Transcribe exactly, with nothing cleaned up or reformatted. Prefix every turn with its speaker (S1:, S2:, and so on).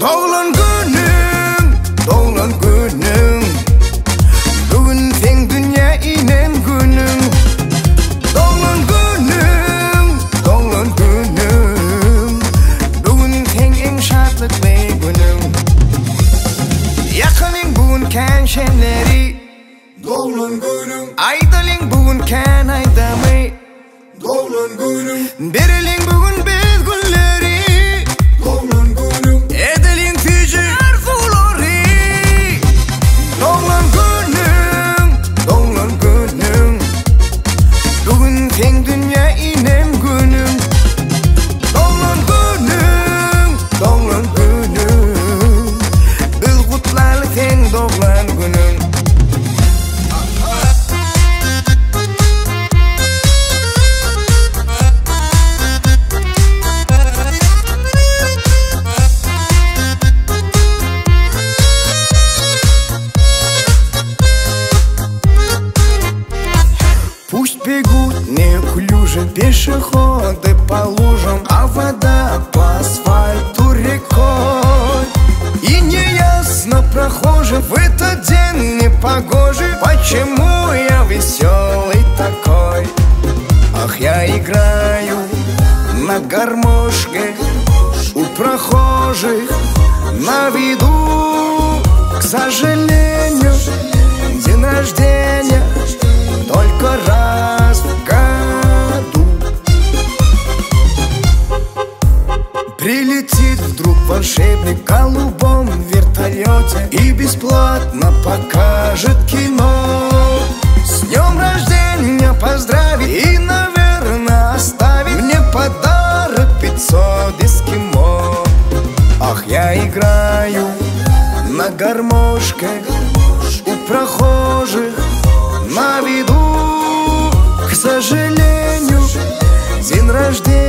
S1: Doğulan günüm, doğulan günüm. Bugün sen dünya inen günüm. Doğulan günüm, doğulan günüm. Bugün sen en şartlıklı günüm. Yakının bugün kan şenleri.
S2: Doğulan günüm,
S1: Aydalın bugün kan aydamı.
S2: doğulan günüm,
S1: Berilin bugün biz günleri.
S2: doğulan günüm,
S1: Edelin tüccar fuları. Doğulan günüm, doğulan günüm. Bugün sen dünya inen günüm. Doğulan günüm, doğulan günüm. Biz kutlarlı sen doğulan günüm. Пусть бегут неуклюже пешеходы по лужам, а вода по асфальту рекой. И неясно прохожим в этот день непогожий, почему я веселый такой. Ах, я играю на гармошке у прохожих на виду. К сожалению, день рождения только раз в году. Прилетит вдруг волшебник в голубом вертолете и бесплатно покажет кино. С днем рождения поздравит и, наверное, оставит мне подарок пятьсот эскимо. Ах, я играю на гармошке у прохожих на виду. К сожалению, день рождения